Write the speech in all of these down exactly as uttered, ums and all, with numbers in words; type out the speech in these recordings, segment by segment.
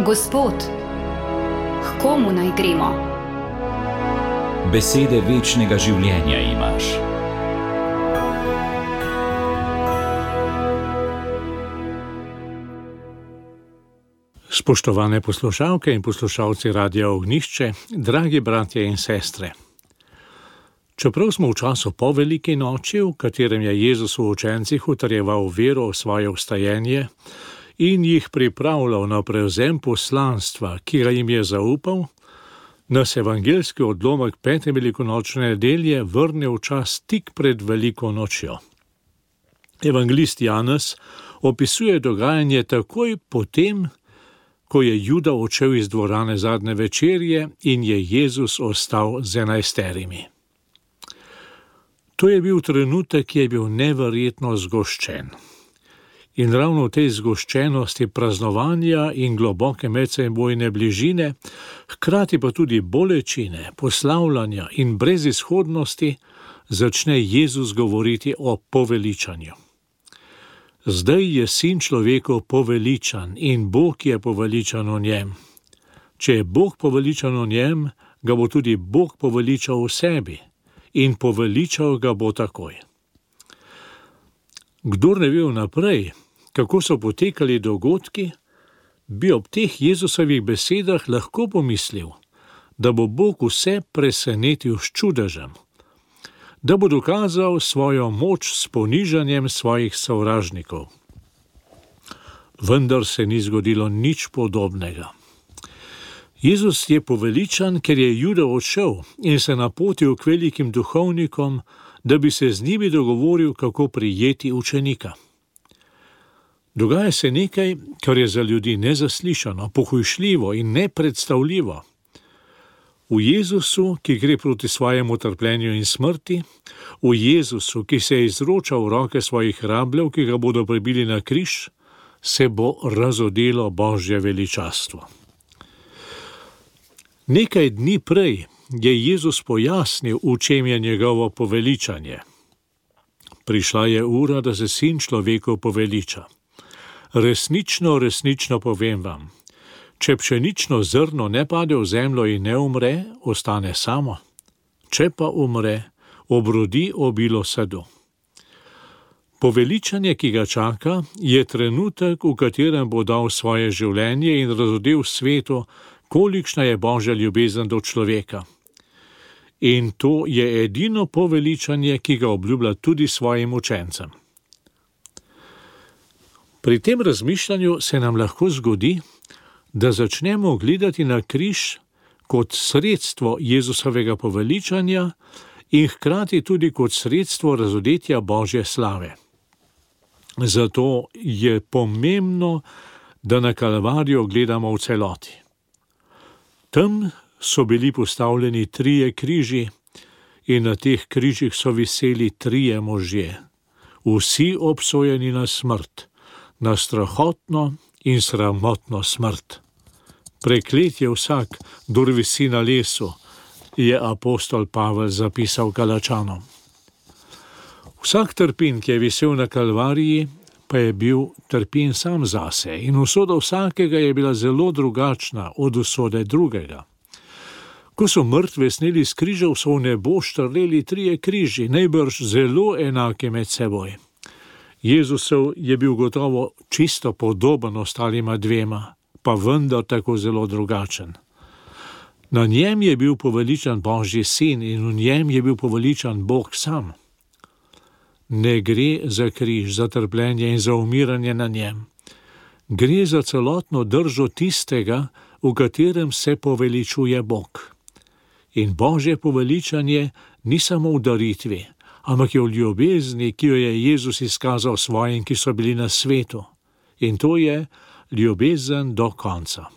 Gospod, k komu naj gremo? Besede večnega življenja imaš. Spoštovane poslušalke in poslušalci Radia Ognjišče, dragi bratje in sestre. Čeprav smo v času po veliki noči, v katerem je Jezus v učencih utrjeval vero v svoje vstajenje in jih pripravljal na prevzem poslanstva, ki ga jim je zaupal, nas evangeljski odlomek pete velikonočne nedelje vrne v čas tik pred veliko nočjo. Evangelist Janez opisuje dogajanje takoj potem, ko je Juda odšel iz dvorane zadnje večerje in je Jezus ostal z enajsterimi. To je bil trenutek, ki je bil neverjetno zgoščen. In ravno v tej zgoščenosti praznovanja in globoke medsebojne bližine, hkrati pa tudi bolečine, poslavljanja in brezizhodnosti, začne Jezus govoriti o poveličanju. Zdaj je sin človekov poveličan in Bog je poveličan v njem. Če je Bog poveličan v njem, ga bo tudi Bog poveličal v sebi in poveličal ga bo takoj. Kdor ne ve vnaprej, kako so potekali dogodki, bi ob teh Jezusovih besedah lahko pomislil, da bo Bog vse presenetil s čudežem, da bo dokazal svojo moč s ponižanjem svojih sovražnikov. Vendar se ni zgodilo nič podobnega. Jezus je poveličan, ker je Juda odšel in se napotil k velikim duhovnikom, da bi se z njimi dogovoril, kako prijeti učenika. Dogaja se nekaj, kar je za ljudi nezaslišano, pohujšljivo in nepredstavljivo. V Jezusu, ki gre proti svojemu trpljenju in smrti, v Jezusu, ki se je izročal v roke svojih rabljev, ki ga bodo pribili na križ, se bo razodelo Božje veličastvo. Nekaj dni prej je Jezus pojasnil, v čem je njegovo poveličanje. Prišla je ura, da se sin človekov poveliča. Resnično, resnično povem vam, če pšenično zrno ne pade v zemljo in ne umre, ostane samo. Če pa umre, obrodi obilo sadu. Poveličanje, ki ga čaka, je trenutek, v katerem bo dal svoje življenje in razodel svetu, kolikšna je Božja ljubezen do človeka. In to je edino poveličanje, ki ga obljublja tudi svojim učencem. Pri tem razmišljanju se nam lahko zgodi, da začnemo gledati na križ kot sredstvo Jezusovega poveličanja in hkrati tudi kot sredstvo razodetja Božje slave. Zato je pomembno, da na Kalvarijo gledamo v celoti. Tam so bili postavljeni trije križi in na teh križih so viseli trije možje, vsi obsojeni na smrt, na strahotno in sramotno smrt. Preklet je vsak, kdor visi na lesu, je apostol Pavel zapisal Galačanom. Vsak trpin, ki je visel na Kalvariji, pa je bil trpin sam zase in usoda vsakega je bila zelo drugačna od usode drugega. Ko so mrtve sneli s križev, so v nebo štrleli trije križi, najbrž zelo enaki med seboj. Jezusov je bil gotovo čisto podoben ostalima dvema, pa vendar tako zelo drugačen. Na njem je bil poveličan Božji sin in v njem je bil poveličan Bog sam. Ne gre za križ, za trpljenje in za umiranje na njem. Gre za celotno držo tistega, v katerem se poveličuje Bog. In Božje poveličanje ni samo v daritvi, ampak je v ljubezni, ki jo je Jezus izkazal svojim, ki so bili na svetu. In to je ljubezen do konca.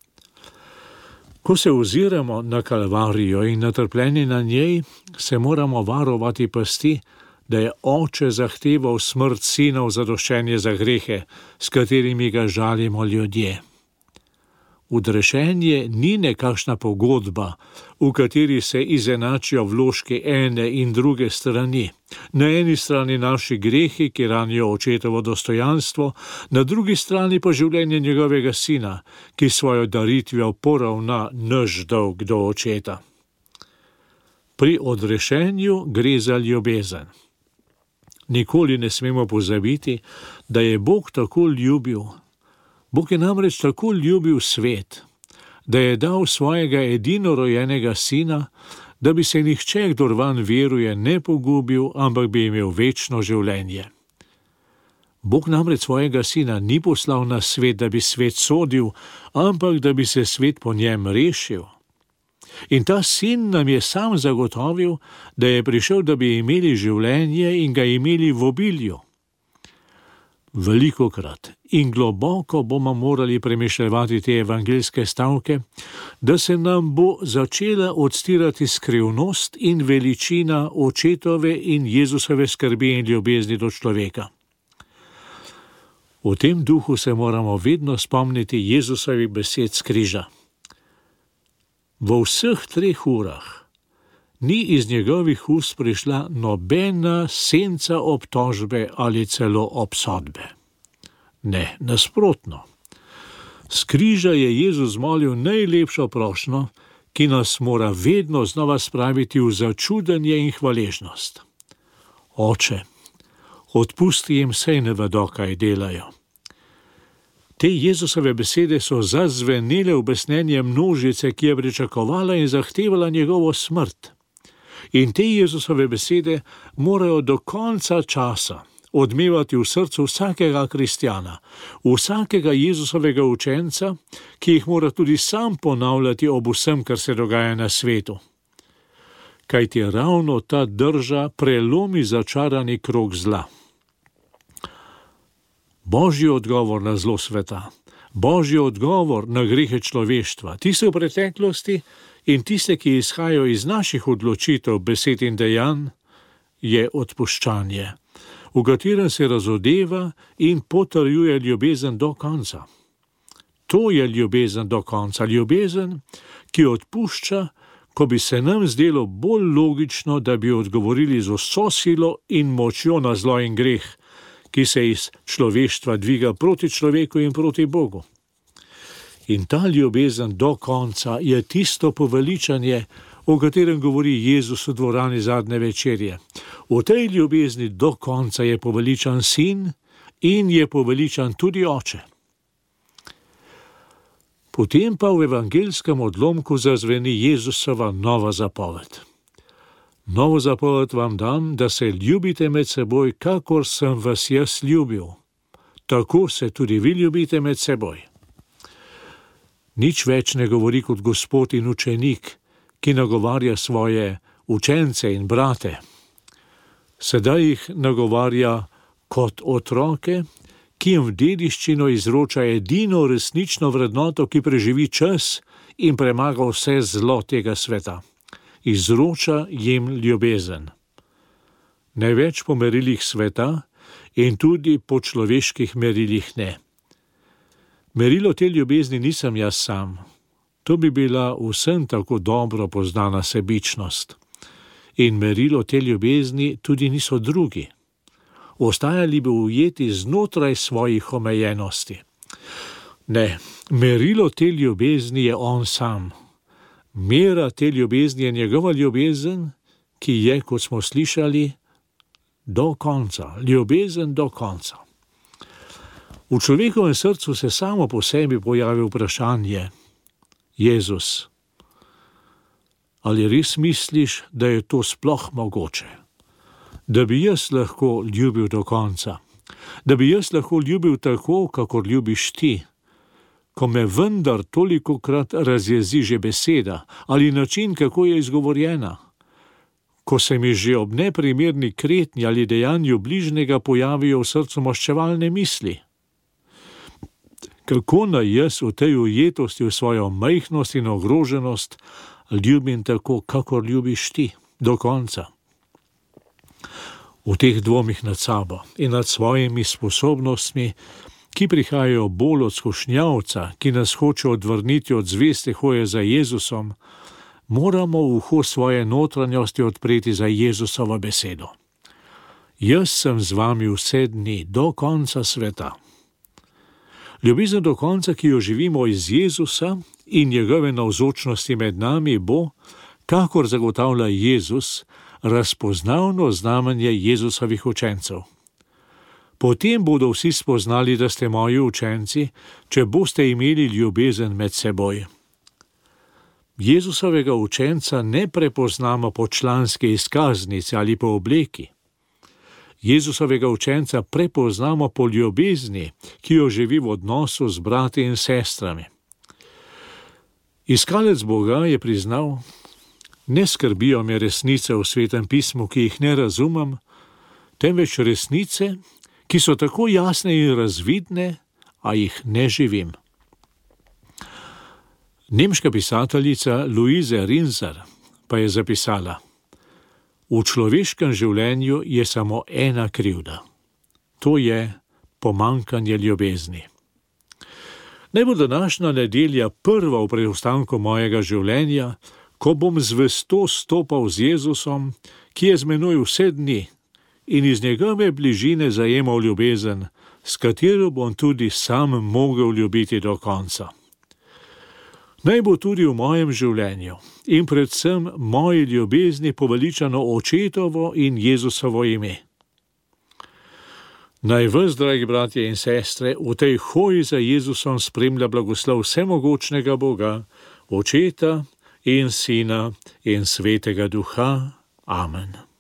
Ko se oziramo na Kalvarijo in na trpljenje na njej, se moramo varovati pasti, da je oče zahteval smrt sina v zadoščenje za grehe, s katerimi ga žalimo ljudje. Odrešenje ni nekakšna pogodba, v kateri se izenačijo vložki ene in druge strani. Na eni strani naši grehi, ki ranijo očetovo dostojanstvo, na drugi strani pa življenje njegovega sina, ki svojo daritvijo poravna naš dolg do očeta. Pri odrešenju gre za ljubezen. Nikoli ne smemo pozabiti, da je Bog tako ljubil. Bog je namreč tako ljubil svet, da je dal svojega edinorojenega sina, da bi se nihče, kdor vanj veruje, ne pogubil, ampak bi imel večno življenje. Bog namreč svojega sina ni poslal na svet, da bi svet sodil, ampak da bi se svet po njem rešil. In ta sin nam je sam zagotovil, da je prišel, da bi imeli življenje in ga imeli v obilju. Velikokrat in globoko bomo morali premišljevati te evangeljske stavke, da se nam bo začela odstirati skrivnost in veličina očetove in Jezusove skrbi in ljubezni do človeka. V tem duhu se moramo vedno spomniti Jezusovih besed s križa. V vseh treh urah ni iz njegovih ust prišla nobena senca obtožbe ali celo obsodbe. Ne, nasprotno. S križa je Jezus molil najlepšo prošnjo, ki nas mora vedno znova spraviti v začudenje in hvaležnost. Oče, odpusti jim, saj ne vedo, kaj delajo. Te Jezusove besede so zazvenele v besnenje množice, ki je pričakovala in zahtevala njegovo smrt. In te Jezusove besede morajo do konca časa odmevati v srcu vsakega kristjana, vsakega Jezusovega učenca, ki jih mora tudi sam ponavljati ob vsem, kar se dogaja na svetu. Kajti ravno ta drža prelomi začarani krog zla. Božji odgovor na zlo sveta, Božji odgovor na grehe človeštva, tiste v preteklosti in tiste, ki izhajajo iz naših odločitev, besed in dejanj, je odpuščanje, v katerem se razodeva in potrjuje ljubezen do konca. To je ljubezen do konca, ljubezen, ki odpušča, ko bi se nam zdelo bolj logično, da bi odgovorili z vso silo in močjo na zlo in greh, ki se iz človeštva dviga proti človeku in proti Bogu. In ta ljubezen do konca je tisto poveličanje, o katerem govori Jezus v dvorani zadnje večerje. V tej ljubezni do konca je poveličan sin in je poveličan tudi oče. Potem pa v evangeljskem odlomku zazveni Jezusova nova zapoved. Novo zapoved vam dam, da se ljubite med seboj, kakor sem vas jaz ljubil. Tako se tudi vi ljubite med seboj. Nič več ne govori kot gospod in učenik, ki nagovarja svoje učence in brate. Sedaj jih nagovarja kot otroke, ki jim v dediščino izroča edino resnično vrednoto, ki preživi čas in premaga vse zlo tega sveta. Izroča jim ljubezen. Ne več po merilih sveta in tudi po človeških merilih ne. Merilo te ljubezni nisem jaz sam. To bi bila vsem tako dobro poznana sebičnost. In merilo te ljubezni tudi niso drugi. Ostajali bi ujeti znotraj svojih omejenosti. Ne, merilo te ljubezni je on sam. Mera te ljubezni je njegova ljubezen, ki je, kot smo slišali, do konca. Ljubezen do konca. V človekovem srcu se samo po sebi pojavi vprašanje: Jezus, ali res misliš, da je to sploh mogoče? Da bi jaz lahko ljubil do konca? Da bi jaz lahko ljubil tako, kakor ljubiš ti? Ko me vendar tolikokrat razjezi že beseda ali način, kako je izgovorjena? Ko se mi že ob neprimerni kretnji ali dejanju bližnjega pojavijo v srcu maščevalne misli? Kako naj jaz v tej ujetosti v svojo majhnost in ogroženost ljubim tako, kakor ljubiš ti, do konca? V teh dvomih nad sabo in nad svojimi sposobnostmi ki prihajajo bolj od skušnjavca, ki nas hoče odvrniti od zveste hoje za Jezusom, moramo uho svoje notranjosti odpreti za Jezusovo besedo. Jaz sem z vami vse dni, do konca sveta. Ljubezen do konca, ki jo živimo iz Jezusa in njegove navzočnosti med nami, bo, kakor zagotavlja Jezus, razpoznavno znamenje Jezusovih učencev. Potem bodo vsi spoznali, da ste moji učenci, če boste imeli ljubezen med seboj. Jezusovega učenca ne prepoznamo po članski izkaznici ali po obleki. Jezusovega učenca prepoznamo po ljubezni, ki jo živi v odnosu z brati in sestrami. Iskalec Boga je priznal: ne skrbijo me resnice v Svetem pismu, ki jih ne razumem, temveč resnice, ki so tako jasne in razvidne, a jih ne živim. Nemška pisateljica Luise Rinzer pa je zapisala: v človeškem življenju je samo ena krivda. To je pomanjkanje ljubezni. Naj bo današnja nedelja prva v preostanku mojega življenja, ko bom zvesto stopal z Jezusom, ki je z menoj vse dni, in iz njegove bližine zajemal ljubezen, s katero bom tudi sam mogel ljubiti do konca. Naj bo tudi v mojem življenju in predvsem moji ljubezni poveličano Očetovo in Jezusovo ime. Naj vas, dragi bratje in sestre, v tej hoji za Jezusom spremlja blagoslov vsemogočnega Boga, Očeta in Sina in Svetega Duha. Amen.